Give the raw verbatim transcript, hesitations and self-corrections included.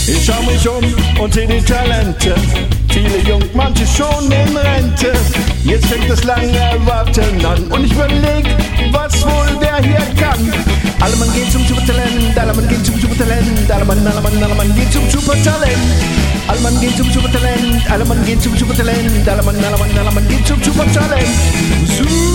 Ich schau mich um und seh die Talente. Viele jung, manche schon in Rente. Jetzt fängt das lange Warten an und ich überleg, was wohl wer hier kann. Alle Mann gehen zum Supertalent, alle Mann gehen zum Supertalent, alle Mann, alle Mann, alle Mann gehen zum Supertalent. Alle Mann gehen zum Supertalent, alle Mann gehen zum Supertalent, alle Mann, alle Mann, alle Mann gehen zum Supertalent.